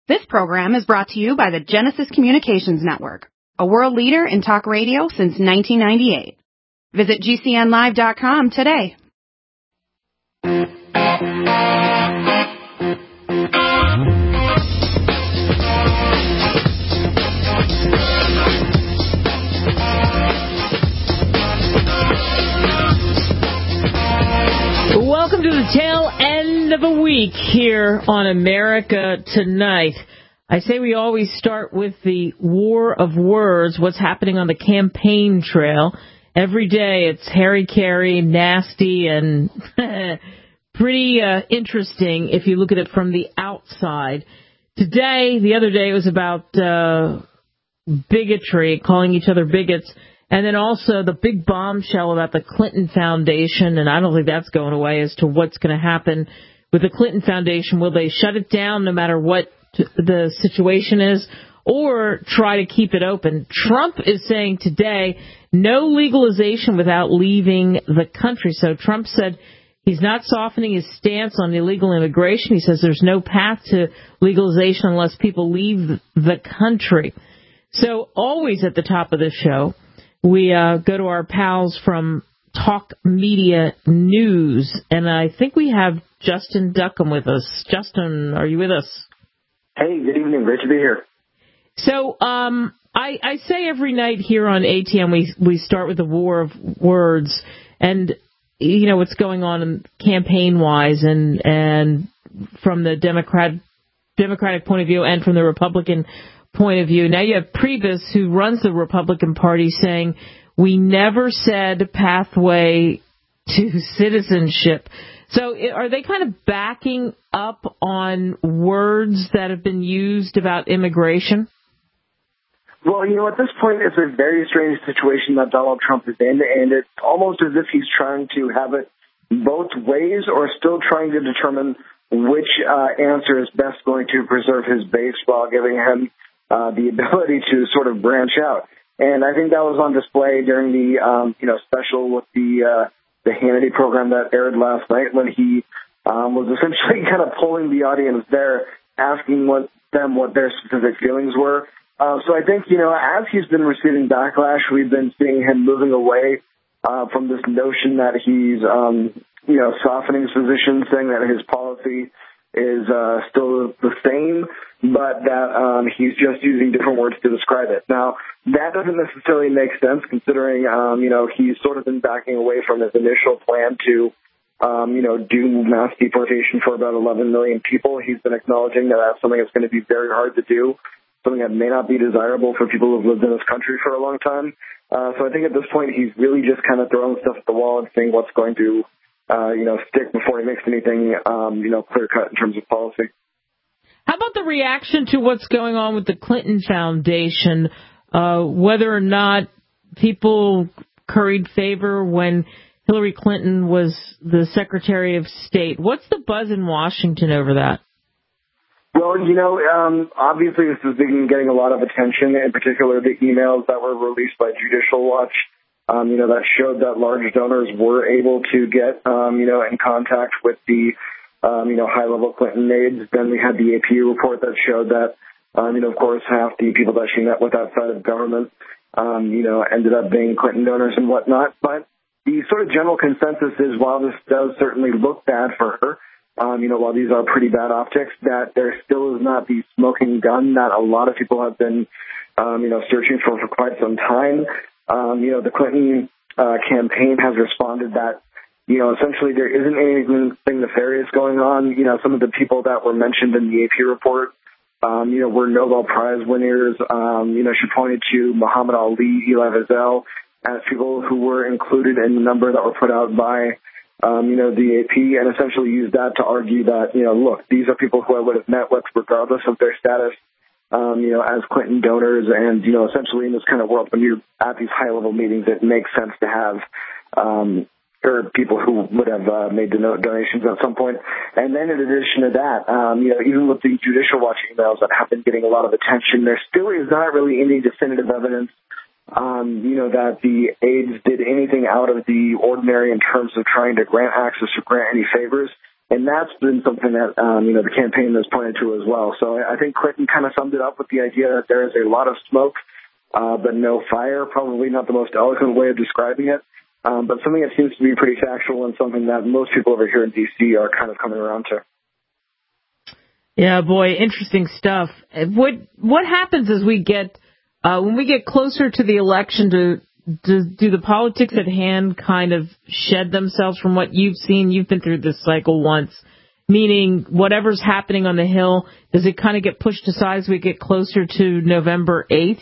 This program is brought to you by the Genesis Communications Network, a world leader in talk radio since 1998. Visit GCNlive.com today. Welcome to the tail end of a week here on America Tonight. I say we always start with the war of words, what's happening on the campaign trail. Every day it's hairy-carry, nasty, and pretty interesting if you look at it from the outside. The other day, it was about bigotry, calling each other bigots. And then also the big bombshell about the Clinton Foundation, and I don't think that's going away, as to what's going to happen with the Clinton Foundation. Will they shut it down no matter what the situation is, or try to keep it open? Trump is saying today, no legalization without leaving the country. So Trump said he's not softening his stance on illegal immigration. He says there's no path to legalization unless people leave the country. So always at the top of the show, we go to our pals from Talk Media News, and I think we have Justin Duckham with us. Justin, are you with us? Hey, good evening. Great to be here. So I say every night here on ATM we start with the war of words, and you know what's going on campaign-wise and from the Democratic point of view and from the Republican point of view. Now you have Priebus, who runs the Republican Party, saying we never said pathway to citizenship. So are they kind of backing up on words that have been used about immigration? Well, you know, at this point, it's a very strange situation that Donald Trump is in, and it's almost as if he's trying to have it both ways, or still trying to determine which answer is best going to preserve his base while giving him the ability to sort of branch out. And I think that was on display during the, special with the Hannity program that aired last night, when he was essentially kind of pulling the audience there, asking what their specific feelings were. So I think, as he's been receiving backlash, we've been seeing him moving away from this notion that he's, softening his position, saying that his policy is still the same, but that he's just using different words to describe it. Now, that doesn't necessarily make sense, considering, he's sort of been backing away from his initial plan to, do mass deportation for about 11 million people. He's been acknowledging that that's something that's going to be very hard to do, something that may not be desirable for people who've lived in this country for a long time. So I think at this point, he's really just kind of throwing stuff at the wall and seeing what's going to stick before he makes anything, clear cut in terms of policy. How about the reaction to what's going on with the Clinton Foundation, whether or not people curried favor when Hillary Clinton was the Secretary of State? What's the buzz in Washington over that? Well, obviously this has been getting a lot of attention, in particular the emails that were released by Judicial Watch. That showed that large donors were able to get, in contact with the, high-level Clinton aides. Then we had the AP report that showed that, of course, half the people that she met with outside of government, ended up being Clinton donors and whatnot. But the sort of general consensus is, while this does certainly look bad for her, while these are pretty bad optics, that there still is not the smoking gun that a lot of people have been, searching for quite some time. The Clinton campaign has responded that, essentially there isn't anything nefarious going on. Some of the people that were mentioned in the AP report, were Nobel Prize winners. She pointed to Muhammad Ali, Elie Wiesel, as people who were included in the number that were put out by, the AP, and essentially used that to argue that, look, these are people who I would have met with regardless of their status, as Clinton donors. And, essentially in this kind of world, when you're at these high-level meetings, it makes sense to have or people who would have made donations at some point. And then in addition to that, even with the Judicial Watch emails that have been getting a lot of attention, there still is not really any definitive evidence, that the aides did anything out of the ordinary in terms of trying to grant access or grant any favors. And that's been something that, the campaign has pointed to as well. So I think Clinton kind of summed it up with the idea that there is a lot of smoke, but no fire. Probably not the most eloquent way of describing it, but something that seems to be pretty factual and something that most people over here in D.C. are kind of coming around to. Yeah, boy, interesting stuff. What happens as we get when we get closer to the election? Do the politics at hand kind of shed themselves from what you've seen? You've been through this cycle once, meaning whatever's happening on the Hill, does it kind of get pushed aside as we get closer to November 8th?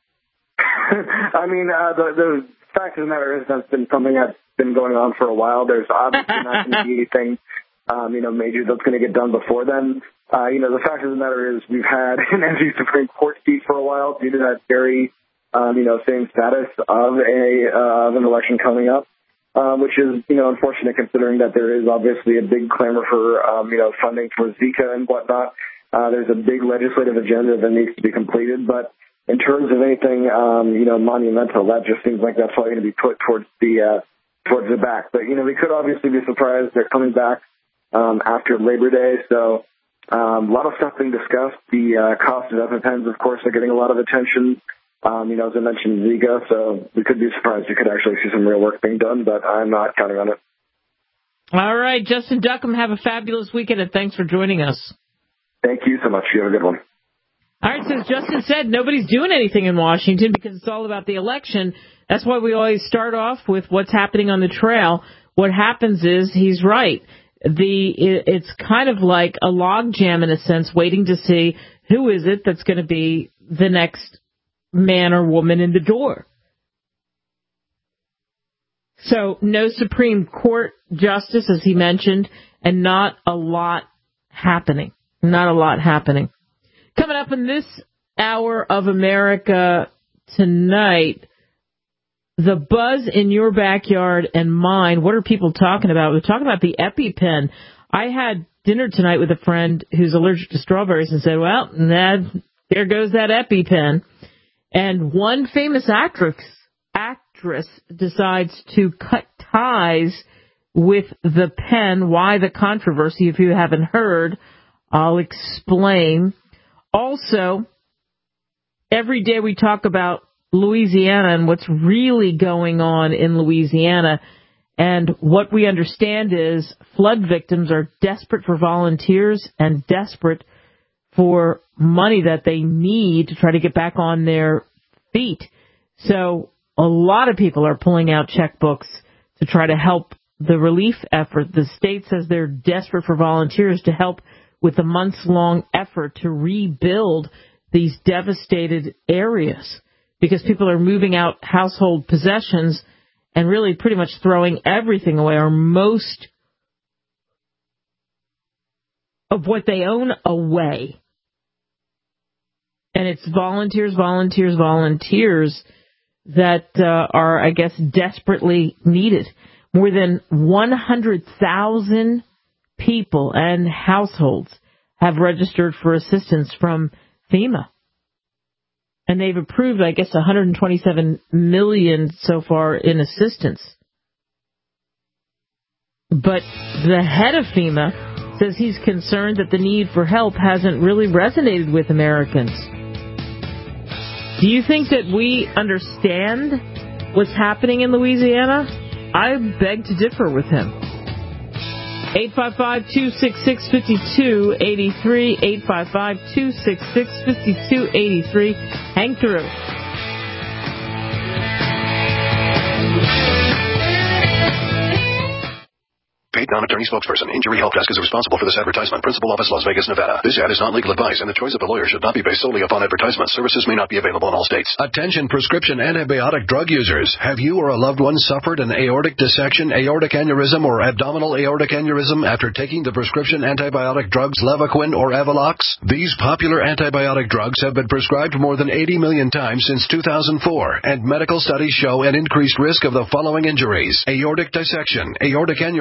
I mean, the fact of the matter is that's been something that's been going on for a while. There's obviously not going to be anything, major that's going to get done before then. The fact of the matter is we've had an empty Supreme Court seat for a while due to that very, same status of an election coming up, which is, unfortunate considering that there is obviously a big clamor for, funding for Zika and whatnot. There's a big legislative agenda that needs to be completed, but in terms of anything, monumental, that just seems like that's probably going to be put towards the back. But, we could obviously be surprised they're coming back, after Labor Day. So, a lot of stuff being discussed. The cost of EpiPens, of course, are getting a lot of attention. As I mentioned, Zika, so we could be surprised. We could actually see some real work being done, but I'm not counting on it. All right, Justin Duckham, have a fabulous weekend, and thanks for joining us. Thank you so much. You have a good one. All right, so as Justin said, nobody's doing anything in Washington because it's all about the election. That's why we always start off with what's happening on the trail. What happens is, he's right. It's kind of like a logjam in a sense, waiting to see who is it that's going to be the next man or woman in the door. So no Supreme Court justice, as he mentioned, and not a lot happening. Not a lot happening. Coming up in this hour of America tonight, the buzz in your backyard and mine. What are people talking about? We're talking about the EpiPen. I had dinner tonight with a friend who's allergic to strawberries and said, well, there goes that EpiPen. And one famous actress decides to cut ties with the pen. Why the controversy? If you haven't heard, I'll explain. Also, every day we talk about Louisiana and what's really going on in Louisiana. And what we understand is flood victims are desperate for volunteers and desperate for money that they need to try to get back on their feet. So a lot of people are pulling out checkbooks to try to help the relief effort. The state says they're desperate for volunteers to help with the months-long effort to rebuild these devastated areas because people are moving out household possessions and really pretty much throwing everything away, or most of what they own away. And it's volunteers that are, I guess, desperately needed. More than 100,000 people and households have registered for assistance from FEMA. And they've approved, I guess, $127 million so far in assistance. But the head of FEMA says he's concerned that the need for help hasn't really resonated with Americans. Do you think that we understand what's happening in Louisiana? I beg to differ with him. 855-266-5283, 855-266-5283. Hang through. Paid non-attorney spokesperson. Injury Help Desk is responsible for this advertisement. Principal office, Las Vegas, Nevada. This ad is not legal advice, and the choice of a lawyer should not be based solely upon advertisement. Services may not be available in all states. Attention prescription antibiotic drug users. Have you or a loved one suffered an aortic dissection, aortic aneurysm, or abdominal aortic aneurysm after taking the prescription antibiotic drugs Levaquin or Avelox? These popular antibiotic drugs have been prescribed more than 80 million times since 2004, and medical studies show an increased risk of the following injuries: aortic dissection, aortic aneurysm,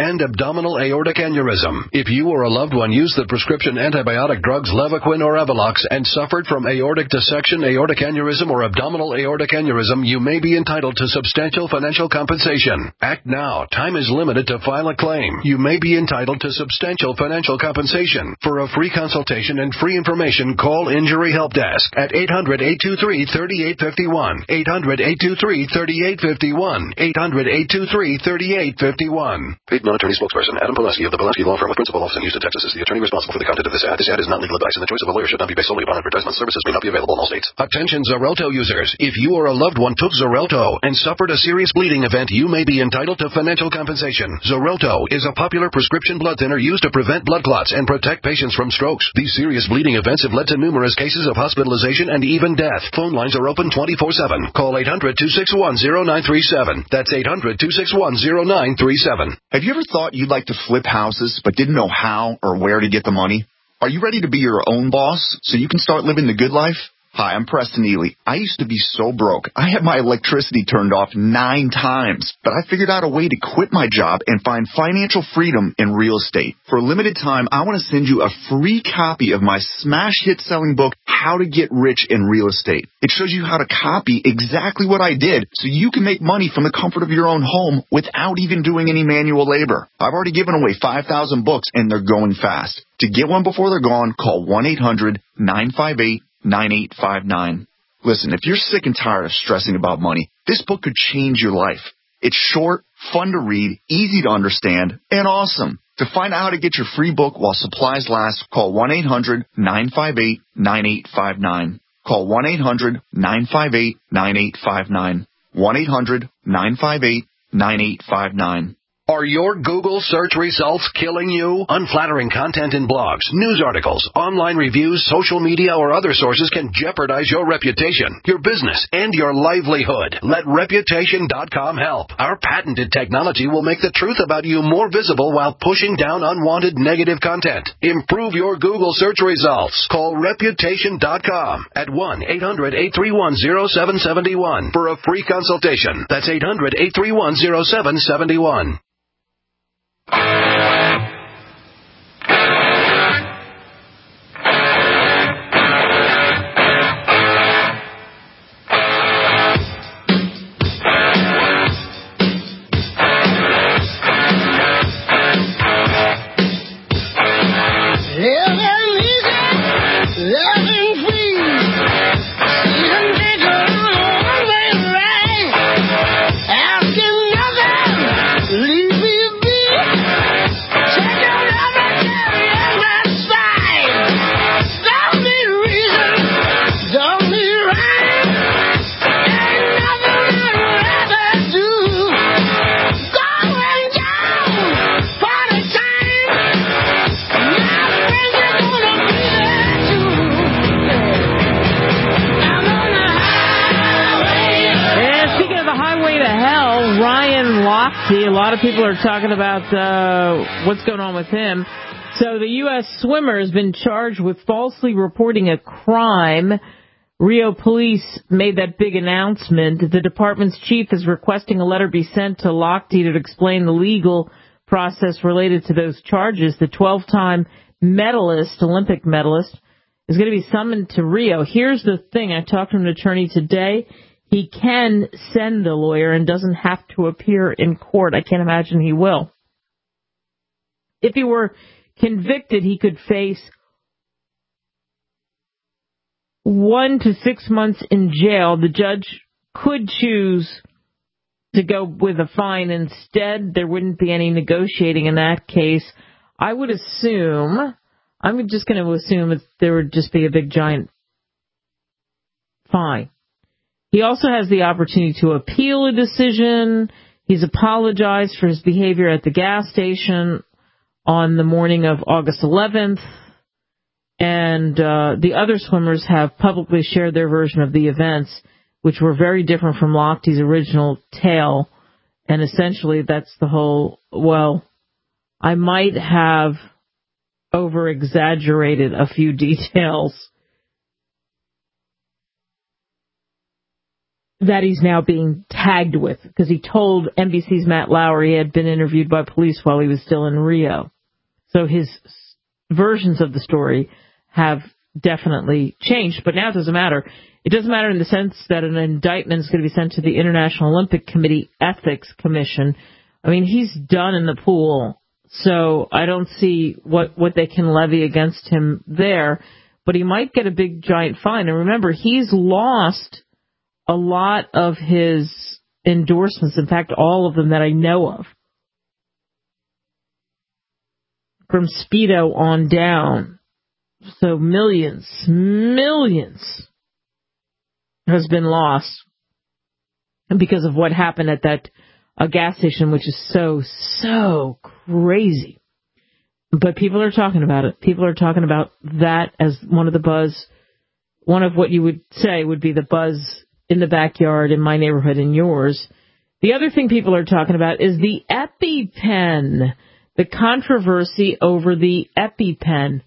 and abdominal aortic aneurysm. If you or a loved one used the prescription antibiotic drugs Levaquin or Evolox and suffered from aortic dissection, aortic aneurysm, or abdominal aortic aneurysm, you may be entitled to substantial financial compensation. Act now. Time is limited to file a claim. You may be entitled to substantial financial compensation. For a free consultation and free information, call Injury Help Desk at 800-823-3851. 800-823-3851. 800-823-3851. Paid non-attorney spokesperson Adam Pulaski of the Pulaski Law Firm with principal office in Houston, Texas is the attorney responsible for the content of this ad. This ad is not legal advice, and the choice of a lawyer should not be based solely upon advertisement. Services may not be available in all states. Attention Xarelto users. If you or a loved one took Xarelto and suffered a serious bleeding event, you may be entitled to financial compensation. Xarelto is a popular prescription blood thinner used to prevent blood clots and protect patients from strokes. These serious bleeding events have led to numerous cases of hospitalization and even death. Phone lines are open 24/7. Call 800-261-0937. That's 800-261-0937. Have you ever thought you'd like to flip houses but didn't know how or where to get the money? Are you ready to be your own boss so you can start living the good life? Hi, I'm Preston Ely. I used to be so broke. I had my electricity turned off 9 times, but I figured out a way to quit my job and find financial freedom in real estate. For a limited time, I want to send you a free copy of my smash hit selling book, How to Get Rich in Real Estate. It shows you how to copy exactly what I did so you can make money from the comfort of your own home without even doing any manual labor. I've already given away 5,000 books and they're going fast. To get one before they're gone, call 1-800-958-9859. Listen, if you're sick and tired of stressing about money, this book could change your life. It's short, fun to read, easy to understand, and awesome. To find out how to get your free book while supplies last, call 1-800-958-9859. Call 1-800-958-9859. 1-800-958-9859. Are your Google search results killing you? Unflattering content in blogs, news articles, online reviews, social media, or other sources can jeopardize your reputation, your business, and your livelihood. Let Reputation.com help. Our patented technology will make the truth about you more visible while pushing down unwanted negative content. Improve your Google search results. Call Reputation.com at 1-800-831-0771 for a free consultation. That's 800-831-0771. A lot of people are talking about what's going on with him. So the U.S. swimmer has been charged with falsely reporting a crime. Rio police made that big announcement. The department's chief is requesting a letter be sent to Lochte to explain the legal process related to those charges. The 12-time medalist, Olympic medalist, is going to be summoned to Rio. Here's the thing. I talked to an attorney today. He can send a lawyer and doesn't have to appear in court. I can't imagine he will. If he were convicted, he could face 1 to 6 months in jail. The judge could choose to go with a fine instead. There wouldn't be any negotiating in that case. I would assume, I'm just going to assume there would just be a big giant fine. He also has the opportunity to appeal a decision. He's apologized for his behavior at the gas station on the morning of August 11th. And the other swimmers have publicly shared their version of the events, which were very different from Lochte's original tale. And essentially that's the whole, well, I might have over-exaggerated a few details. 800-831-0771 that he's now being tagged with, because he told NBC's Matt Lauer he had been interviewed by police while he was still in Rio. So his versions of the story have definitely changed, but now it doesn't matter. It doesn't matter in the sense that an indictment is going to be sent to the International Olympic Committee Ethics Commission. I mean, he's done in the pool, so I don't see what they can levy against him there, but he might get a big giant fine. And remember, he's lost a lot of his endorsements, in fact, all of them that I know of, from Speedo on down. So millions has been lost because of what happened at that gas station, which is so crazy. But people are talking about it. People are talking about that as one of what you would say would be the buzz in the backyard, in my neighborhood, in yours. The other thing people are talking about is the EpiPen, the controversy over the EpiPen.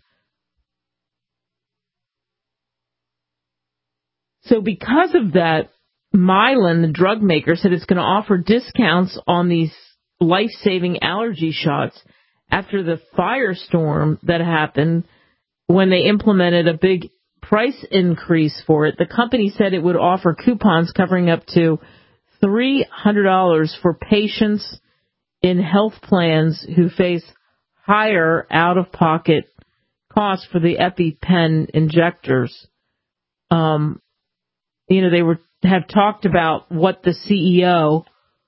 So because of that, Mylan, the drug maker, said it's going to offer discounts on these life-saving allergy shots after the firestorm that happened when they implemented a big price increase for it. The company said it would offer coupons covering up to $300 for patients in health plans who face higher out-of-pocket costs for the EpiPen injectors. They have talked about what the CEO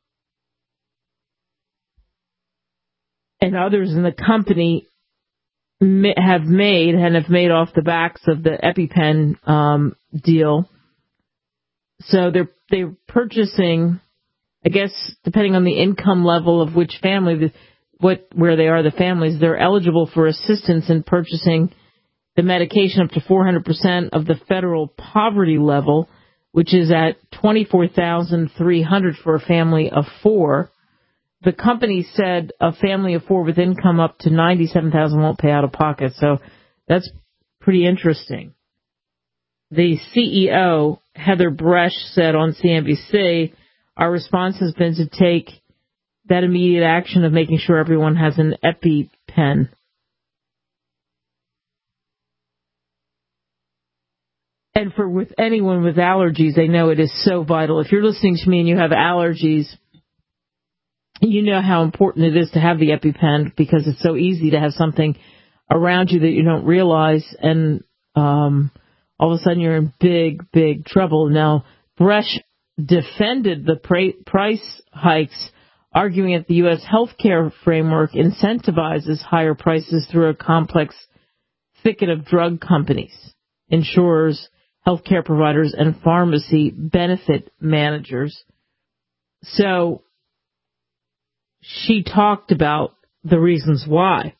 and others in the company have made off the backs of the EpiPen deal. So they're purchasing, I guess, depending on the income level of which family, where they are, the families, they're eligible for assistance in purchasing the medication up to 400% of the federal poverty level, which is at $24,300 for a family of 4. The company said a family of 4 with income up to $97,000 won't pay out of pocket, so that's pretty interesting. The CEO, Heather Bresch, said on CNBC, our response has been to take that immediate action of making sure everyone has an EpiPen. And with anyone with allergies, they know it is so vital. If you're listening to me and you have allergies, you know how important it is to have the EpiPen, because it's so easy to have something around you that you don't realize, and all of a sudden you're in big trouble. Now, Bresch defended the price hikes, arguing that the U.S. healthcare framework incentivizes higher prices through a complex thicket of drug companies, insurers, healthcare providers, and pharmacy benefit managers. So she talked about the reasons why.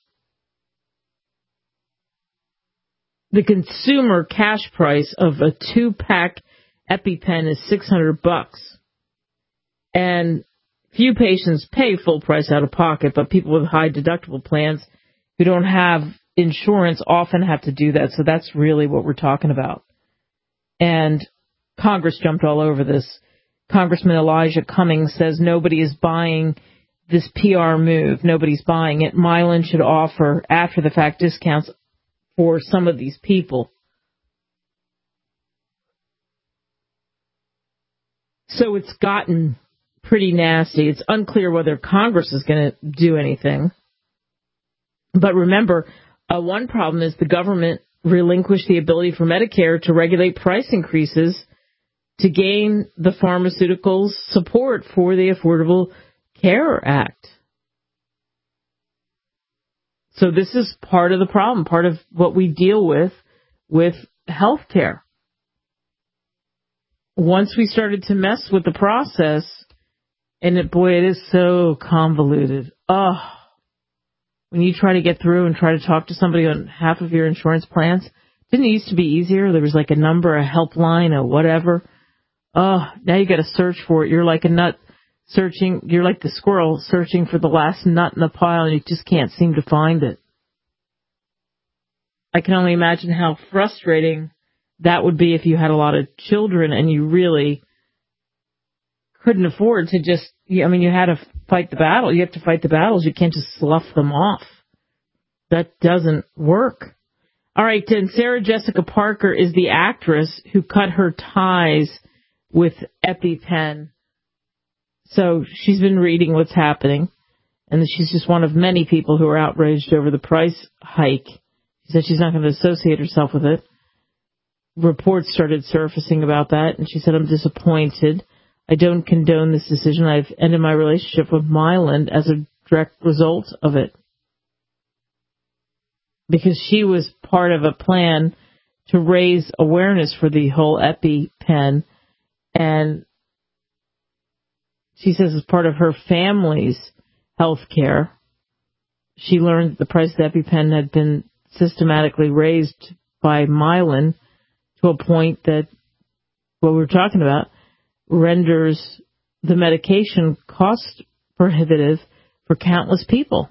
The consumer cash price of a 2-pack EpiPen is $600, and few patients pay full price out of pocket, but people with high deductible plans who don't have insurance often have to do that. So that's really what we're talking about. And Congress jumped all over this. Congressman Elijah Cummings says nobody is buying this PR move. Nobody's buying it. Mylan should offer after-the-fact discounts for some of these people. So it's gotten pretty nasty. It's unclear whether Congress is going to do anything. But remember, one problem is the government relinquished the ability for Medicare to regulate price increases to gain the pharmaceuticals support for the Affordable Care Act. So this is part of the problem, part of what we deal with health care. Once we started to mess with the process, and it is so convoluted. When you try to get through and try to talk to somebody on half of your insurance plans, didn't it used to be easier? There was like a number, a helpline, or whatever. Now you got to search for it. You're like a nut searching. You're like the squirrel searching for the last nut in the pile, and you just can't seem to find it. I can only imagine how frustrating that would be if you had a lot of children and you really couldn't afford to just, I mean, you had to fight the battle. You have to fight the battles. You can't just slough them off. That doesn't work. All right, and Sarah Jessica Parker is the actress who cut her ties with EpiPen. So she's been reading what's happening, and she's just one of many people who are outraged over the price hike. She said she's not going to associate herself with it. Reports started surfacing about that, and she said, I'm disappointed. I don't condone this decision. I've ended my relationship with Mylan as a direct result of it. Because she was part of a plan to raise awareness for the whole EpiPen, and she says as part of her family's health care, she learned that the price of EpiPen had been systematically raised by Mylan to a point that what we're talking about renders the medication cost prohibitive for countless people.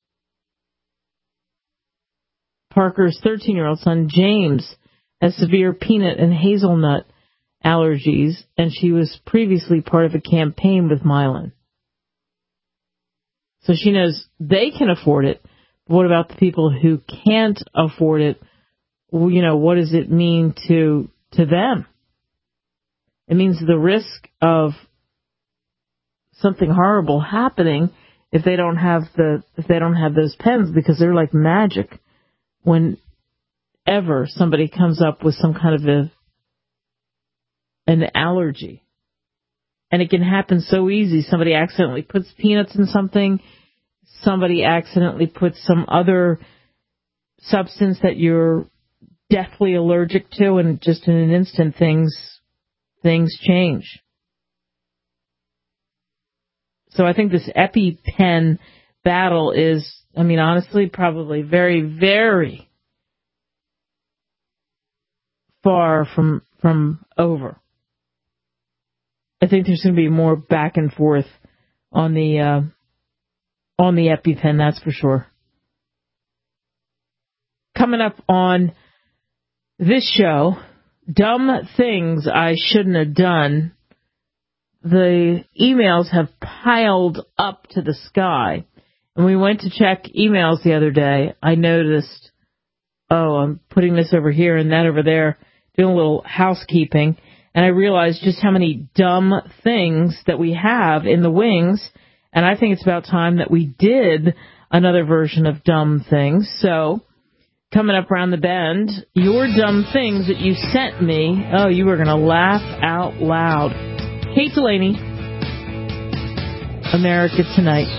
Parker's 13-year-old son, James, has severe peanut and hazelnut allergies, and she was previously part of a campaign with Mylan. So she knows they can afford it, but what about the people who can't afford it? You know, what does it mean to them? It means the risk of something horrible happening if they don't have those pens, because they're like magic. Whenever somebody comes up with some kind of an allergy. And it can happen so easy. Somebody accidentally puts peanuts in something. Somebody accidentally puts some other substance that you're deathly allergic to, and just in an instant things change. So I think this EpiPen battle is, I mean, honestly, probably very, very far from over. I think there's going to be more back and forth on the EpiPen, that's for sure. Coming up on this show, dumb things I shouldn't have done. The emails have piled up to the sky. And we went to check emails the other day. I noticed, I'm putting this over here and that over there, doing a little housekeeping. And I realized just how many dumb things that we have in the wings. And I think it's about time that we did another version of dumb things. So, coming up around the bend, your dumb things that you sent me. Oh, you were going to laugh out loud. Kate Delaney, America Tonight.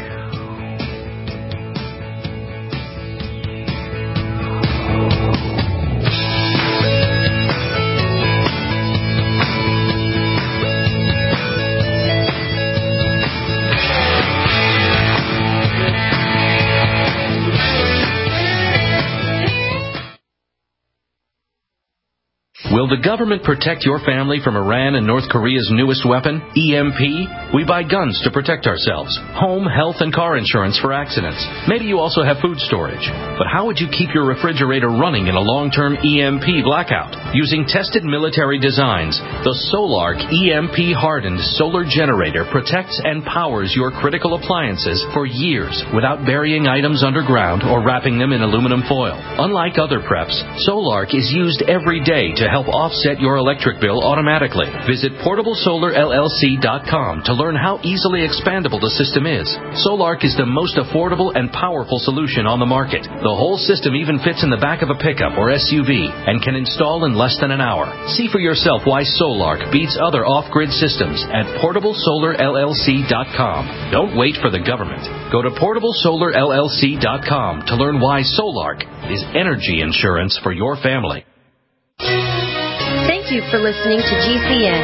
Will the government protect your family from Iran and North Korea's newest weapon, EMP? We buy guns to protect ourselves, home, health, and car insurance for accidents. Maybe you also have food storage. But how would you keep your refrigerator running in a long-term EMP blackout? Using tested military designs, the Solark EMP-hardened solar generator protects and powers your critical appliances for years without burying items underground or wrapping them in aluminum foil. Unlike other preps, Solark is used every day to help offset your electric bill automatically. Visit PortableSolarLLC.com to learn how easily expandable the system is. Solark is the most affordable and powerful solution on the market. The whole system even fits in the back of a pickup or SUV and can install in less than an hour. See for yourself why Solark beats other off-grid systems at PortableSolarLLC.com. Don't wait for the government. Go to PortableSolarLLC.com to learn why Solark is energy insurance for your family. Thank you for listening to GCN.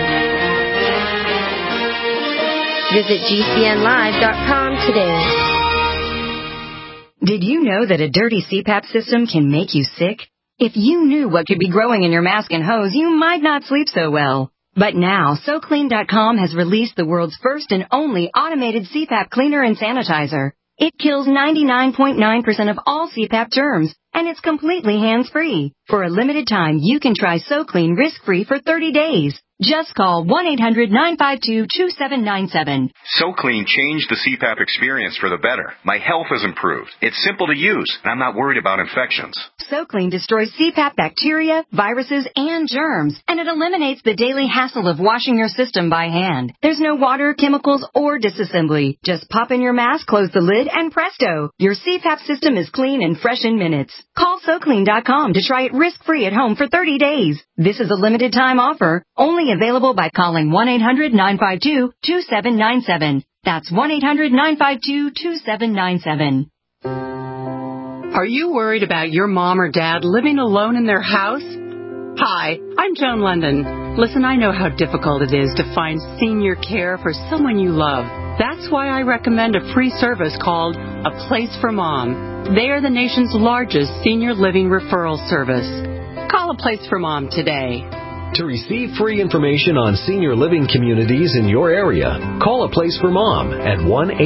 Visit GCNlive.com today. Did you know that a dirty CPAP system can make you sick? If you knew what could be growing in your mask and hose, you might not sleep so well. But now, SoClean.com has released the world's first and only automated CPAP cleaner and sanitizer. It kills 99.9% of all CPAP germs, and it's completely hands-free. For a limited time, you can try SoClean risk-free for 30 days. Just call 1-800-952-2797. SoClean changed the CPAP experience for the better. My health has improved. It's simple to use, and I'm not worried about infections. SoClean destroys CPAP bacteria, viruses, and germs, and it eliminates the daily hassle of washing your system by hand. There's no water, chemicals, or disassembly. Just pop in your mask, close the lid, and presto! Your CPAP system is clean and fresh in minutes. Call SoClean.com to try it risk-free at home for 30 days. This is a limited-time offer, only available by calling 1-800-952-2797. That's 1-800-952-2797. Are you worried about your mom or dad living alone in their house? Hi, I'm Joan London. Listen, I know how difficult it is to find senior care for someone you love. That's why I recommend a free service called A Place for Mom. They are the nation's largest senior living referral service. Call A Place for Mom today. To receive free information on senior living communities in your area, call A Place for Mom at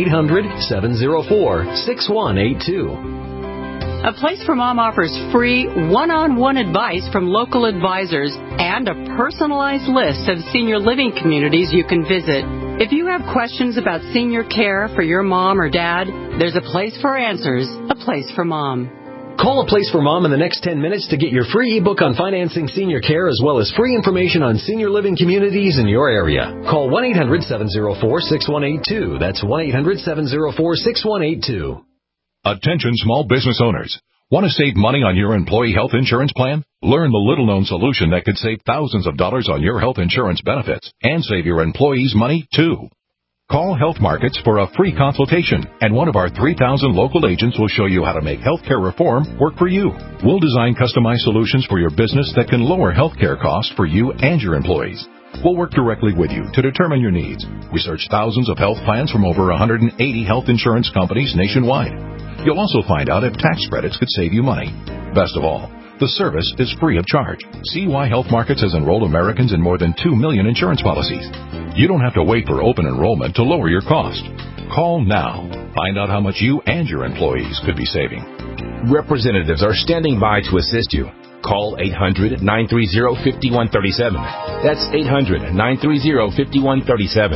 1-800-704-6182. A Place for Mom offers free one-on-one advice from local advisors and a personalized list of senior living communities you can visit. If you have questions about senior care for your mom or dad, there's a place for answers, A Place for Mom. Call A Place for Mom in the next 10 minutes to get your free ebook on financing senior care as well as free information on senior living communities in your area. Call 1-800-704-6182. That's 1-800-704-6182. Attention small business owners. Want to save money on your employee health insurance plan? Learn the little-known solution that could save thousands of dollars on your health insurance benefits and save your employees money, too. Call Health Markets for a free consultation, and one of our 3,000 local agents will show you how to make healthcare reform work for you. We'll design customized solutions for your business that can lower healthcare costs for you and your employees. We'll work directly with you to determine your needs. We search thousands of health plans from over 180 health insurance companies nationwide. You'll also find out if tax credits could save you money. Best of all, the service is free of charge. See why Health Markets has enrolled Americans in more than 2 million insurance policies. You don't have to wait for open enrollment to lower your cost. Call now. Find out how much you and your employees could be saving. Representatives are standing by to assist you. Call 800-930-5137. That's 800-930-5137.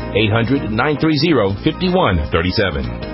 800-930-5137.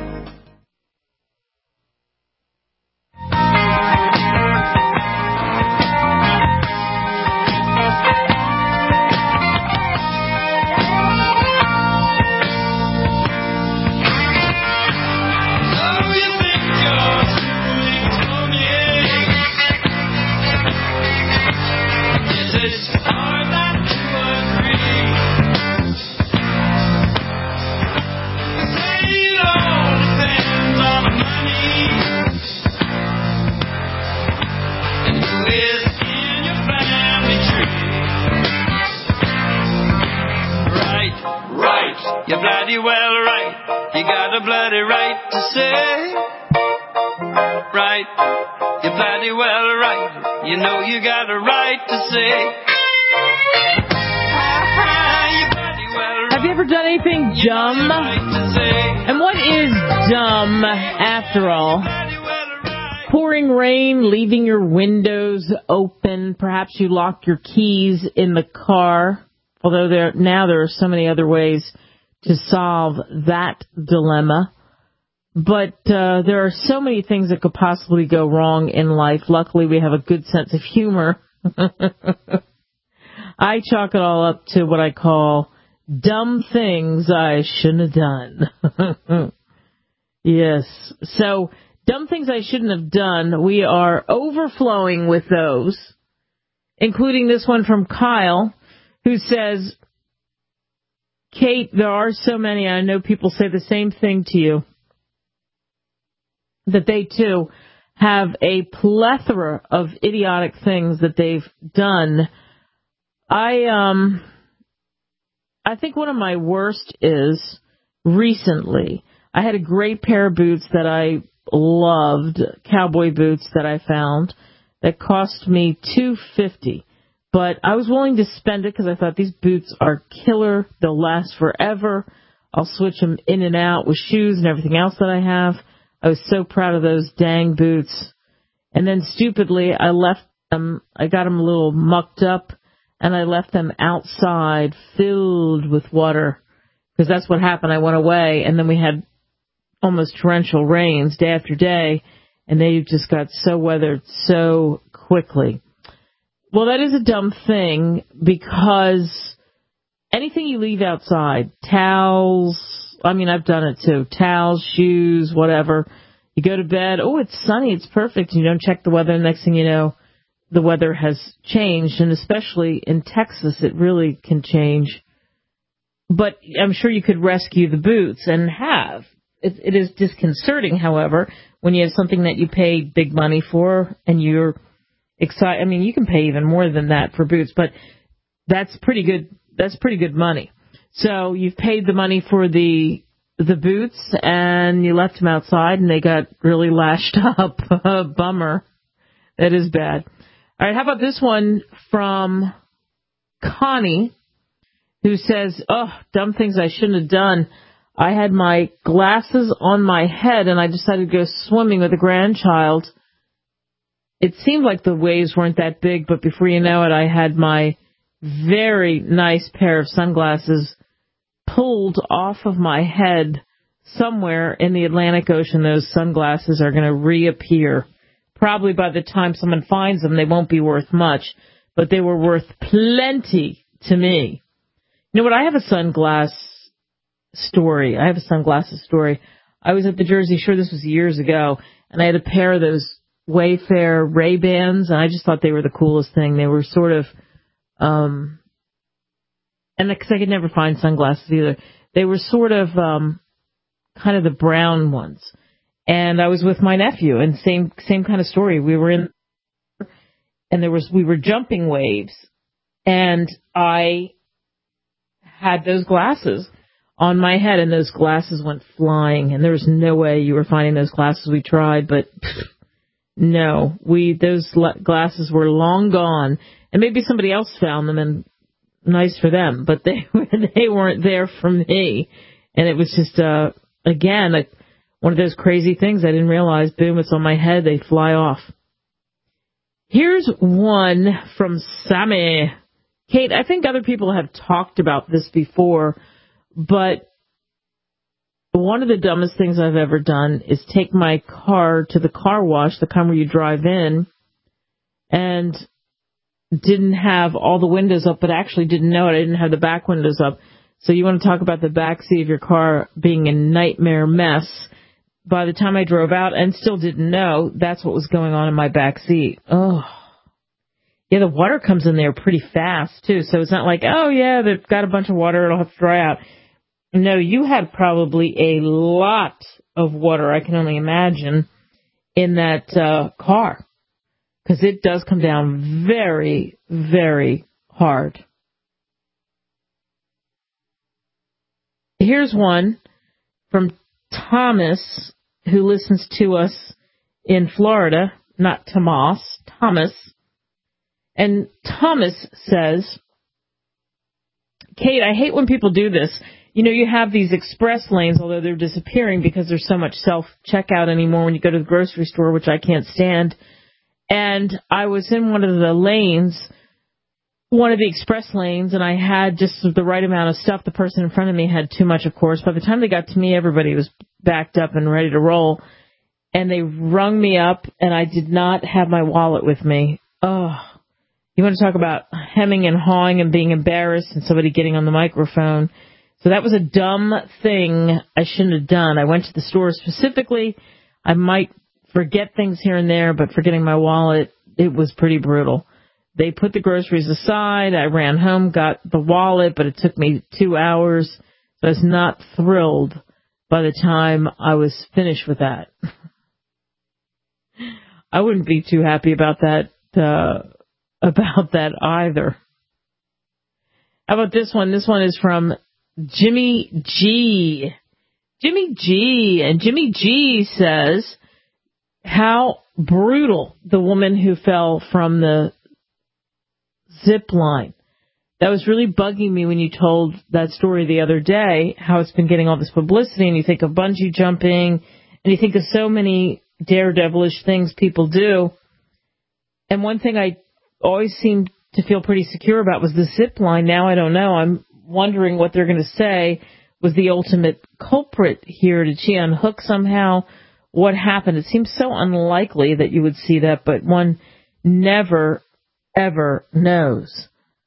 Have you ever done anything dumb? And what is dumb, after all? Pouring rain, leaving your windows open. Perhaps you locked your keys in the car. Although there are so many other ways to solve that dilemma. But there are so many things that could possibly go wrong in life. Luckily, we have a good sense of humor. I chalk it all up to what I call dumb things I shouldn't have done. Yes. So, dumb things I shouldn't have done. We are overflowing with those, including this one from Kyle, who says, Kate, there are so many. I know people say the same thing to you, that they, too, have a plethora of idiotic things that they've done. I think one of my worst is recently. I had a great pair of boots that I loved, cowboy boots that I found, that cost me $250. But I was willing to spend it because I thought these boots are killer. They'll last forever. I'll switch them in and out with shoes and everything else that I have. I was so proud of those dang boots. And then stupidly, I left them. I got them a little mucked up. and I left them outside filled with water, because that's what happened. I went away, and then we had almost torrential rains day after day, and they just got so weathered so quickly. Well, that is a dumb thing, because anything you leave outside, towels, I mean, I've done it too, towels, shoes, whatever. You go to bed, oh, it's sunny, it's perfect. You don't check the weather, and next thing you know, the weather has changed, and especially in Texas, it really can change. But I'm sure you could rescue the boots, and have. It is disconcerting, however, when you have something that you paid big money for, and you're excited. I mean, you can pay even more than that for boots, but that's pretty good. That's pretty good money. So you've paid the money for the boots, and you left them outside, and they got really lashed up. Bummer. That is bad. All right, how about this one from Connie, who says, oh, dumb things I shouldn't have done. I had my glasses on my head, and I decided to go swimming with a grandchild. It seemed like the waves weren't that big, but before you know it, I had my very nice pair of sunglasses pulled off of my head somewhere in the Atlantic Ocean. Those sunglasses are going to reappear. Probably by the time someone finds them, they won't be worth much, but they were worth plenty to me. You know what? I have a sunglasses story. I was at the Jersey Shore, this was years ago, and I had a pair of those Wayfair Ray-Bans, and I just thought they were the coolest thing. They were sort of, and because I could never find sunglasses either, they were sort of kind of the brown ones. And I was with my nephew, and same kind of story. We were in, and we were jumping waves, and I had those glasses on my head, and those glasses went flying, and there was no way you were finding those glasses. We tried, but no, those glasses were long gone, and maybe somebody else found them, and nice for them, but they weren't there for me, and it was just again one of those crazy things. I didn't realize, boom, it's on my head, they fly off. Here's one from Sammy. Kate, I think other people have talked about this before, but one of the dumbest things I've ever done is take my car to the car wash, the kind where you drive in, and didn't have all the windows up, but actually didn't know it. I didn't have the back windows up. So you want to talk about the back seat of your car being a nightmare mess. By the time I drove out and still didn't know, that's what was going on in my back seat. Oh. Yeah, the water comes in there pretty fast, too. So it's not like, oh, yeah, they've got a bunch of water, it'll have to dry out. No, you had probably a lot of water, I can only imagine, in that car. Because it does come down very, very hard. Here's one from Thomas, who listens to us in Florida, not Tomas, Thomas. And Thomas says, Kate, I hate when people do this. You know, you have these express lanes, although they're disappearing because there's so much self-checkout anymore when you go to the grocery store, which I can't stand. And I was in one of the lanes, one of the express lanes, and I had just the right amount of stuff. The person in front of me had too much, of course. By the time they got to me, everybody was backed up and ready to roll. And they rung me up, and I did not have my wallet with me. Oh, you want to talk about hemming and hawing and being embarrassed and somebody getting on the microphone. So that was a dumb thing I shouldn't have done. I went to the store specifically. I might forget things here and there, but forgetting my wallet, it was pretty brutal. They put the groceries aside. I ran home, got the wallet, but it took me 2 hours. So I was not thrilled by the time I was finished with that. I wouldn't be too happy about that either. How about this one? This one is from Jimmy G. Jimmy G. And Jimmy G says, how brutal the woman who fell from the zip line. That was really bugging me when you told that story the other day, how it's been getting all this publicity, and you think of bungee jumping, and you think of so many daredevilish things people do. And one thing I always seem to feel pretty secure about was the zip line. Now I don't know. I'm wondering what they're going to say was the ultimate culprit here. Did she unhook somehow? What happened? It seems so unlikely that you would see that, but one never, ever knows.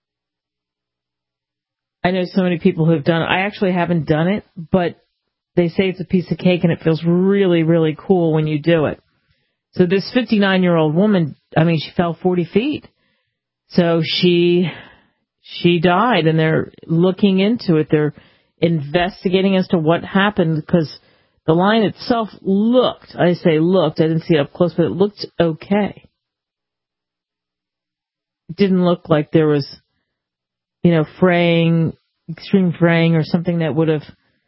I know so many people who have done it. I actually haven't done it, but they say it's a piece of cake and it feels really, really cool when you do it. So this 59-year-old woman, she fell 40 feet. So she died, and they're looking into it. They're investigating as to what happened because the line itself looked, I didn't see it up close, but it looked okay. It didn't look like there was, extreme fraying or something that would have,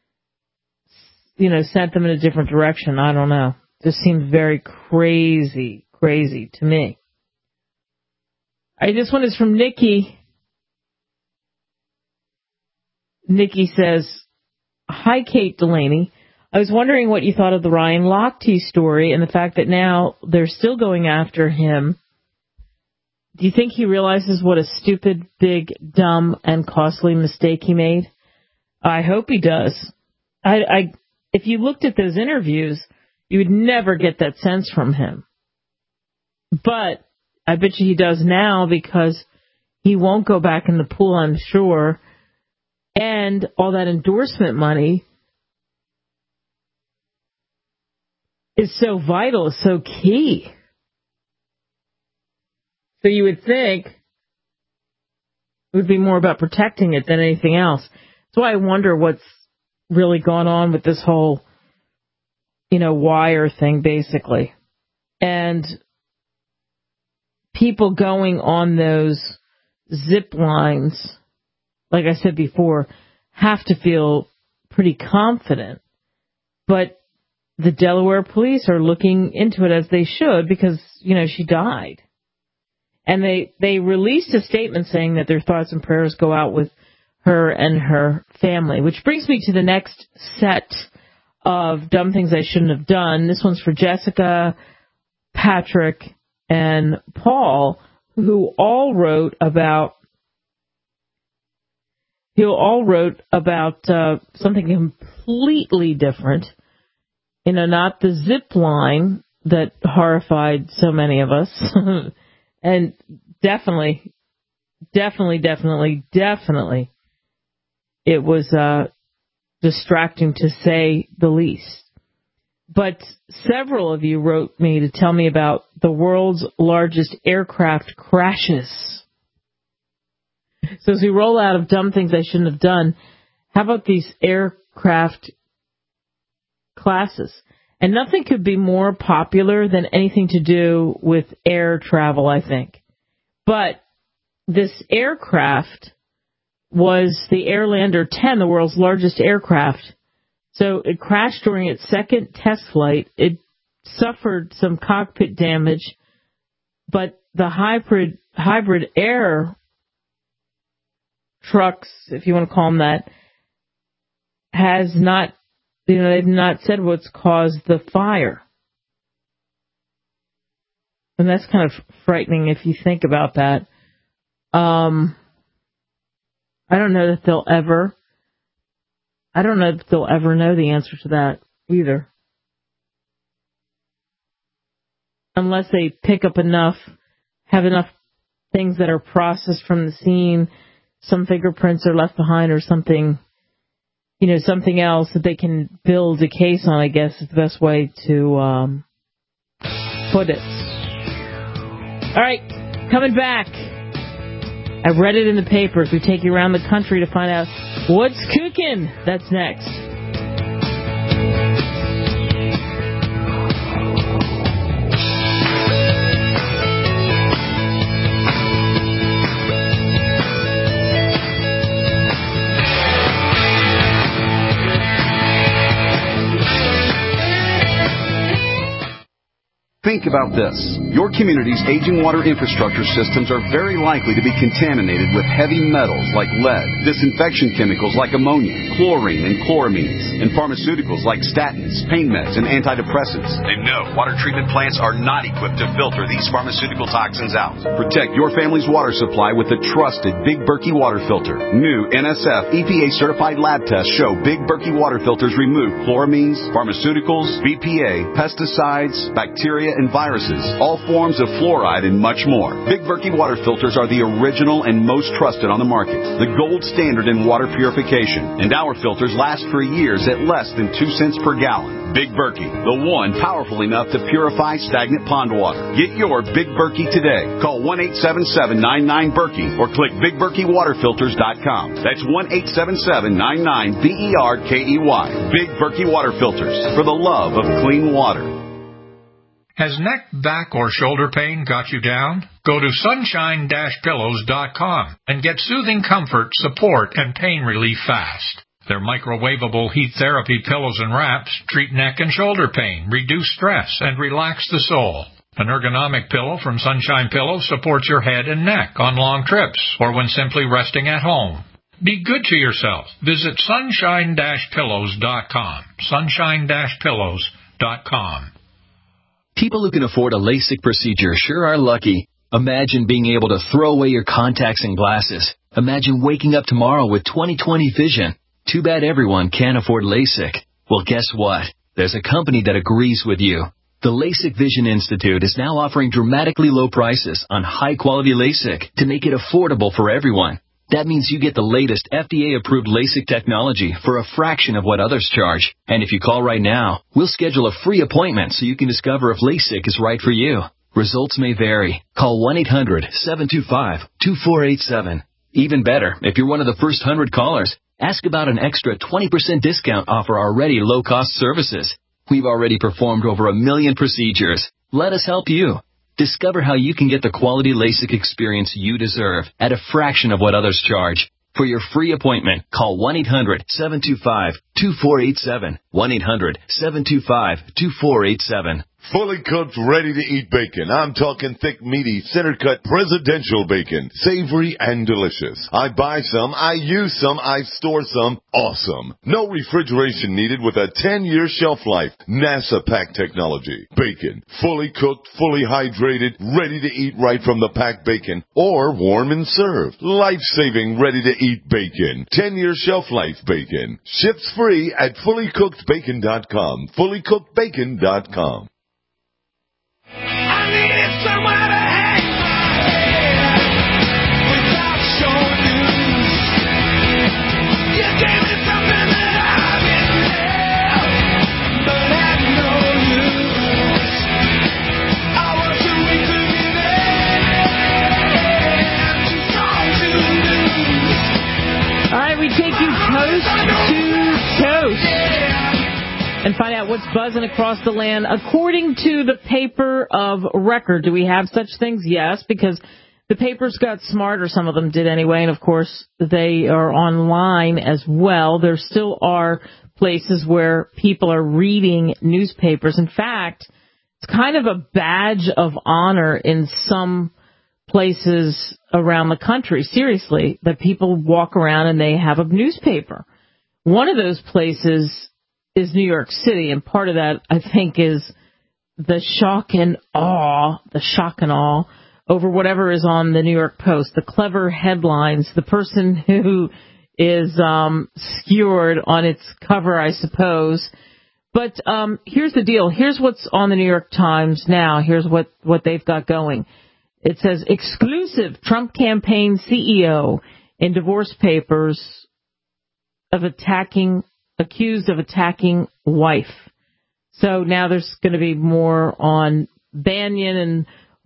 sent them in a different direction. I don't know. Just seemed very crazy to me. All right, this one is from Nikki. Nikki says, "Hi, Kate Delaney. I was wondering what you thought of the Ryan Lochte story and the fact that now they're still going after him. Do you think he realizes what a stupid, big, dumb, and costly mistake he made? I hope he does. If you looked at those interviews, you would never get that sense from him. But I bet you he does now because he won't go back in the pool, I'm sure. And all that endorsement money is so vital, so key. So you would think it would be more about protecting it than anything else. That's why I wonder what's really gone on with this whole, wire thing, basically. And people going on those zip lines, like I said before, have to feel pretty confident. But the Delaware police are looking into it as they should because, she died. And they released a statement saying that their thoughts and prayers go out with her and her family, which brings me to the next set of dumb things I shouldn't have done. This one's for Jessica, Patrick, and Paul, who all wrote about something completely different. Not the zip line that horrified so many of us. And definitely, it was distracting to say the least. But several of you wrote me to tell me about the world's largest aircraft crashes. So as we roll out of dumb things I shouldn't have done, how about these aircraft classes? And nothing could be more popular than anything to do with air travel, I think. But this aircraft was the Airlander 10, the world's largest aircraft. So it crashed during its second test flight. It suffered some cockpit damage, but the hybrid air trucks, if you want to call them that, has not, they've not said what's caused the fire. And that's kind of frightening if you think about that. I don't know that they'll ever know the answer to that either. Unless they pick up have enough things that are processed from the scene, some fingerprints are left behind or something, something else that they can build a case on, I guess is the best way to put it. All right, coming back. I read it in the papers. We take you around the country to find out what's cooking. That's next. Think about this. Your community's aging water infrastructure systems are very likely to be contaminated with heavy metals like lead, disinfection chemicals like ammonia, chlorine and chloramines, and pharmaceuticals like statins, pain meds, and antidepressants. And no, water treatment plants are not equipped to filter these pharmaceutical toxins out. Protect your family's water supply with the trusted Big Berkey water filter. New NSF EPA-certified lab tests show Big Berkey water filters remove chloramines, pharmaceuticals, BPA, pesticides, bacteria, and viruses, all forms of fluoride, and much more. Big Berkey water filters are the original and most trusted on the market, the gold standard in water purification, and our filters last for years at less than 2 cents per gallon. Big Berkey, the one powerful enough to purify stagnant pond water. Get your Big Berkey today. Call 1-877-99-BERKEY or click BigBerkeyWaterFilters.com. That's 1-877-99-BERKEY. Big Berkey Water Filters, for the love of clean water. Has neck, back, or shoulder pain got you down? Go to sunshine-pillows.com and get soothing comfort, support, and pain relief fast. Their microwavable heat therapy pillows and wraps treat neck and shoulder pain, reduce stress, and relax the soul. An ergonomic pillow from Sunshine Pillows supports your head and neck on long trips or when simply resting at home. Be good to yourself. Visit sunshine-pillows.com. Sunshine-pillows.com. People who can afford a LASIK procedure sure are lucky. Imagine being able to throw away your contacts and glasses. Imagine waking up tomorrow with 20/20 vision. Too bad everyone can't afford LASIK. Well, guess what? There's a company that agrees with you. The LASIK Vision Institute is now offering dramatically low prices on high-quality LASIK to make it affordable for everyone. That means you get the latest FDA-approved LASIK technology for a fraction of what others charge. And if you call right now, we'll schedule a free appointment so you can discover if LASIK is right for you. Results may vary. Call 1-800-725-2487. Even better, if you're one of the first 100 callers, ask about an extra 20% discount off our already low-cost services. We've already performed over 1 million procedures. Let us help you. Discover how you can get the quality LASIK experience you deserve at a fraction of what others charge. For your free appointment, call 1-800-725-2487. 1-800-725-2487. Fully cooked, ready-to-eat bacon. I'm talking thick, meaty, center-cut, presidential bacon. Savory and delicious. I buy some, I use some, I store some. Awesome. No refrigeration needed with a 10-year shelf life. NASA pack technology. Bacon. Fully cooked, fully hydrated, ready to eat right from the packed bacon. Or warm and served. Life-saving, ready-to-eat bacon. 10-year shelf life bacon. Ships free at fullycookedbacon.com. Fullycookedbacon.com. I needed somewhere to hang my head without showing news. You gave me something that I didn't have, but had no use. I was too weak to give in, too strong to lose. All right, we take you coast to coast and find out what's buzzing across the land. According to the paper of record, do we have such things? Yes, because the papers got smarter, some of them did anyway, and of course they are online as well. There still are places where people are reading newspapers. In fact, it's kind of a badge of honor in some places around the country, seriously, that people walk around and they have a newspaper. One of those places is New York City, and part of that, I think, is the shock and awe over whatever is on the New York Post, the clever headlines, the person who is skewered on its cover, I suppose. But here's the deal. Here's what's on the New York Times now. Here's what they've got going. It says, exclusive Trump campaign CEO in divorce papers accused of attacking wife. So now there's going to be more on Bannon and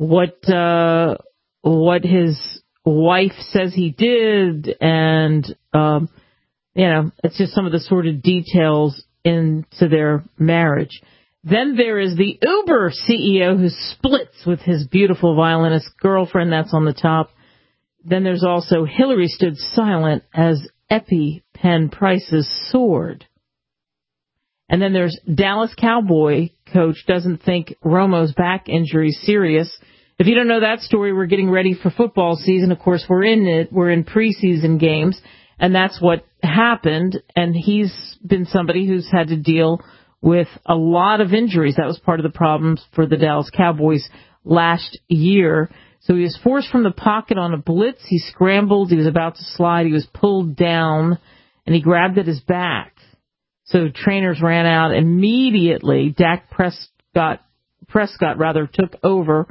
what his wife says he did, and it's just some of the sort of details into their marriage. Then there is the Uber CEO who splits with his beautiful violinist girlfriend. That's on the top. Then there's also Hillary stood silent as EpiPen prices soared. And then there's Dallas Cowboy coach doesn't think Romo's back injury is serious. If you don't know that story, we're getting ready for football season. Of course, we're in it. We're in preseason games, and that's what happened. And he's been somebody who's had to deal with a lot of injuries. That was part of the problems for the Dallas Cowboys last year. So he was forced from the pocket on a blitz. He scrambled. He was about to slide. He was pulled down, and he grabbed at his back. So trainers ran out immediately. Dak Prescott took over.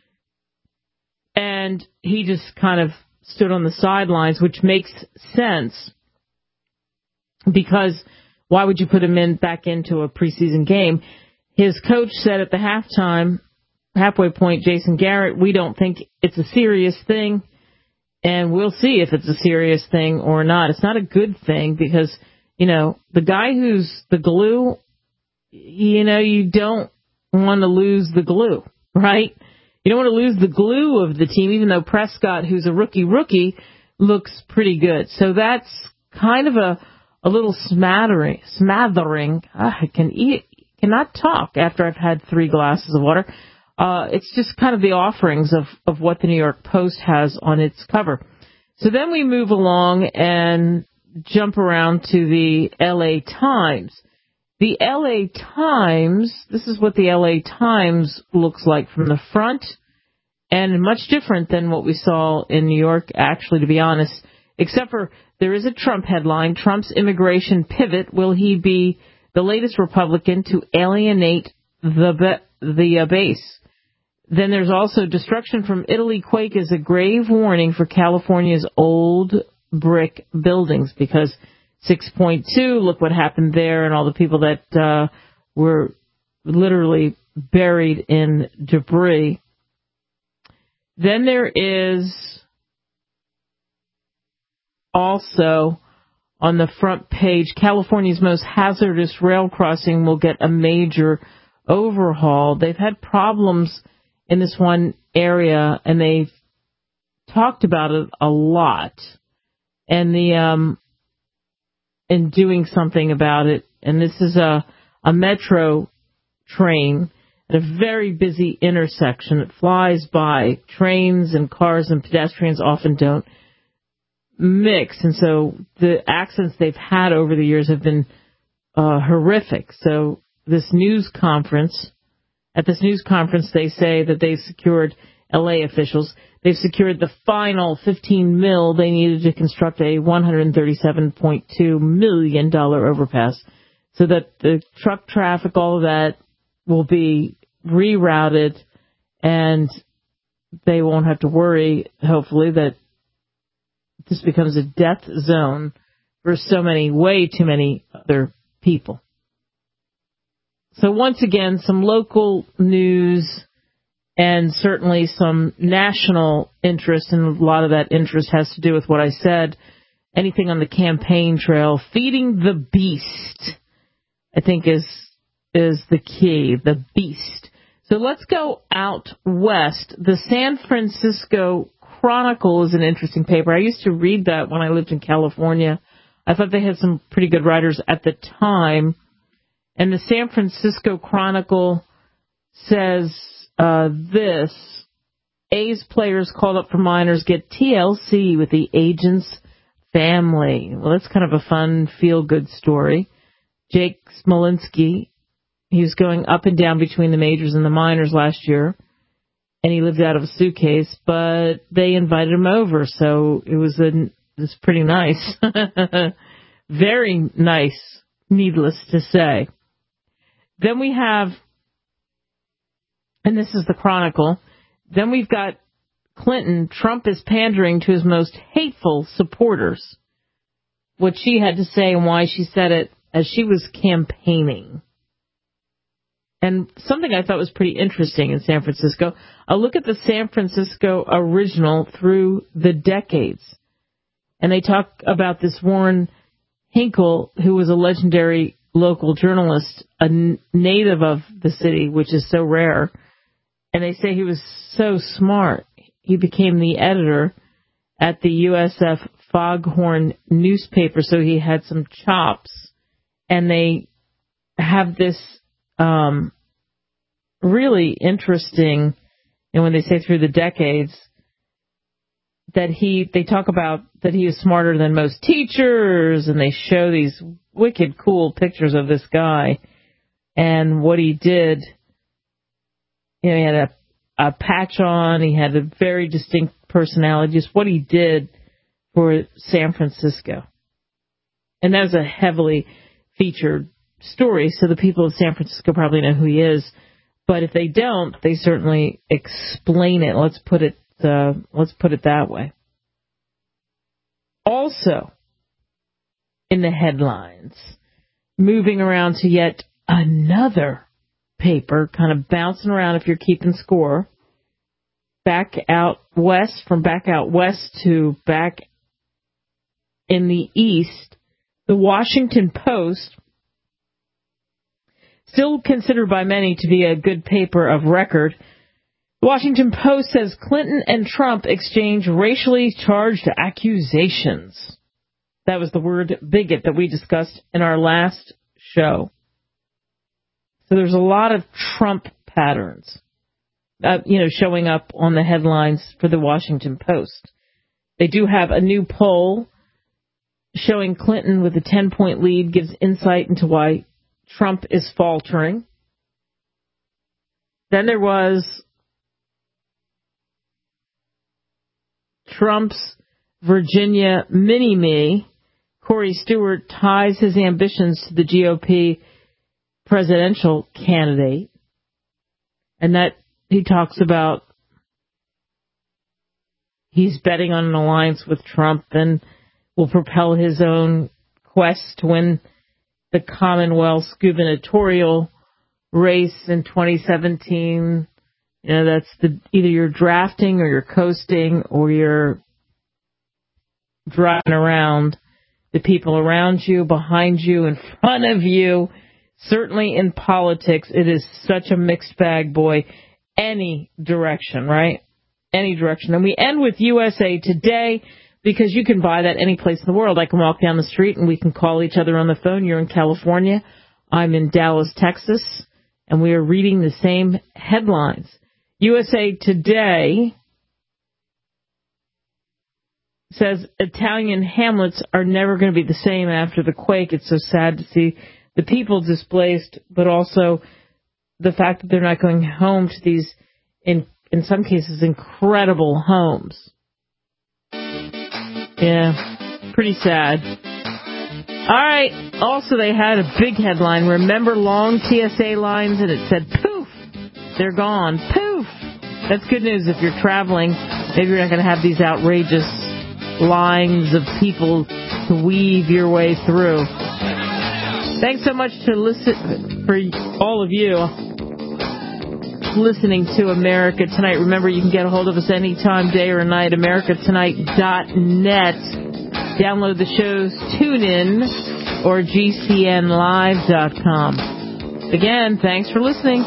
And he just kind of stood on the sidelines, which makes sense because why would you put him back into a preseason game? His coach said at the halfway point, Jason Garrett, we don't think it's a serious thing, and we'll see if it's a serious thing or not. It's not a good thing because, the guy who's the glue, you don't want to lose the glue, right? You don't want to lose the glue of the team, even though Prescott, who's a rookie, looks pretty good. So that's kind of a little smattering. I cannot talk after I've had 3 glasses of water. It's just kind of the offerings of what the New York Post has on its cover. So then we move along and jump around to the L.A. Times. The L.A. Times, this is what the L.A. Times looks like from the front, and much different than what we saw in New York, actually, to be honest, except for there is a Trump headline, Trump's immigration pivot. Will he be the latest Republican to alienate the base? Then there's also destruction from Italy quake is a grave warning for California's old brick buildings because 6.2, look what happened there and all the people that were literally buried in debris. Then there is also on the front page, California's most hazardous rail crossing will get a major overhaul. They've had problems in this one area, and they've talked about it a lot. And in doing something about it, and this is a metro train at a very busy intersection. It flies by. Trains and cars and pedestrians often don't mix, and so the accidents they've had over the years have been horrific. So at this news conference, they say that they've secured, LA officials, they've secured the final $15 million they needed to construct a $137.2 million overpass so that the truck traffic, all of that, will be rerouted, and they won't have to worry, hopefully, that this becomes a death zone for way too many other people. So once again, some local news and certainly some national interest, and a lot of that interest has to do with what I said. Anything on the campaign trail, feeding the beast, I think is the key, the beast. So let's go out west. The San Francisco Chronicle is an interesting paper. I used to read that when I lived in California. I thought they had some pretty good writers at the time. And the San Francisco Chronicle says this: A's players called up for minors get TLC with the agent's family. Well, that's kind of a fun, feel-good story. Jake Smolinski, he was going up and down between the majors and the minors last year, and he lived out of a suitcase, but they invited him over, so it was pretty nice. Very nice, needless to say. Then we have, and this is the Chronicle, then we've got Clinton. Trump is pandering to his most hateful supporters. What she had to say and why she said it as she was campaigning. And something I thought was pretty interesting in San Francisco, a look at the San Francisco original through the decades. And they talk about this Warren Hinkle, who was a legendary local journalist, a native of the city, which is so rare. And they say he was so smart. He became the editor at the USF Foghorn newspaper, so he had some chops. And they have this really interesting, and when they say through the decades, that they talk about that he is smarter than most teachers, and they show these wicked cool pictures of this guy and what he did. You know, he had a patch on, he had a very distinct personality, just what he did for San Francisco. And that was a heavily featured story, so the people of San Francisco probably know who he is. But if they don't, they certainly explain it. Let's put it that way. Also, in the headlines, moving around to yet another paper, kind of bouncing around if you're keeping score, back out west to back in the east, the Washington Post, still considered by many to be a good paper of record. The Washington Post says Clinton and Trump exchange racially charged accusations. That was the word bigot that we discussed in our last show. So there's a lot of Trump patterns, showing up on the headlines for the Washington Post. They do have a new poll showing Clinton with a 10-point lead gives insight into why Trump is faltering. Then there was Trump's Virginia mini-me. Corey Stewart ties his ambitions to the GOP presidential candidate. And that he talks about he's betting on an alliance with Trump and will propel his own quest to win the Commonwealth's gubernatorial race in 2017. That's either you're drafting or you're coasting or you're driving around the people around you, behind you, in front of you. Certainly in politics, it is such a mixed bag, boy. Any direction, right? Any direction. And we end with USA Today because you can buy that any place in the world. I can walk down the street and we can call each other on the phone. You're in California. I'm in Dallas, Texas. And we are reading the same headlines. USA Today says Italian hamlets are never going to be the same after the quake. It's so sad to see the people displaced, but also the fact that they're not going home to these, in some cases, incredible homes. Yeah, pretty sad. All right. Also, they had a big headline. Remember long TSA lines? And it said, poof, they're gone. Poof. That's good news if you're traveling. Maybe you're not going to have these outrageous lines of people to weave your way through. Thanks so much for all of you listening to America Tonight. Remember, you can get a hold of us anytime, day or night, americatonight.net. Download the shows, tune in, or gcnlive.com. Again, thanks for listening.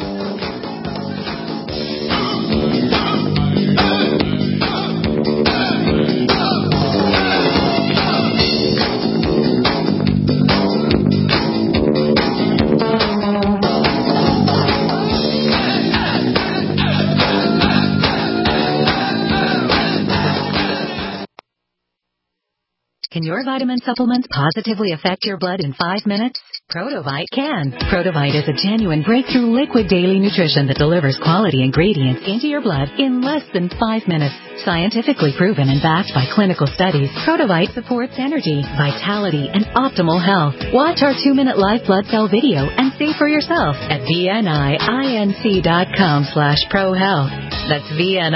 Can your vitamin supplements positively affect your blood in 5 minutes? Protovite can. Protovite is a genuine breakthrough liquid daily nutrition that delivers quality ingredients into your blood in less than 5 minutes. Scientifically proven and backed by clinical studies, Protovite supports energy, vitality, and optimal health. Watch our 2-minute live blood cell video and see for yourself at vninc.com/prohealth. That's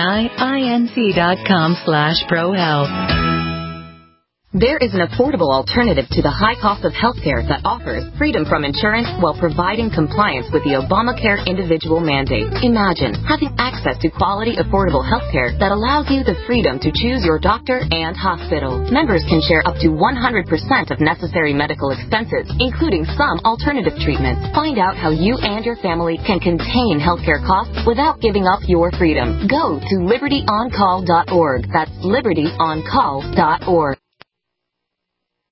vninc.com/prohealth. There is an affordable alternative to the high cost of healthcare that offers freedom from insurance while providing compliance with the Obamacare individual mandate. Imagine having access to quality, affordable healthcare that allows you the freedom to choose your doctor and hospital. Members can share up to 100% of necessary medical expenses, including some alternative treatments. Find out how you and your family can contain healthcare costs without giving up your freedom. Go to libertyoncall.org. That's libertyoncall.org.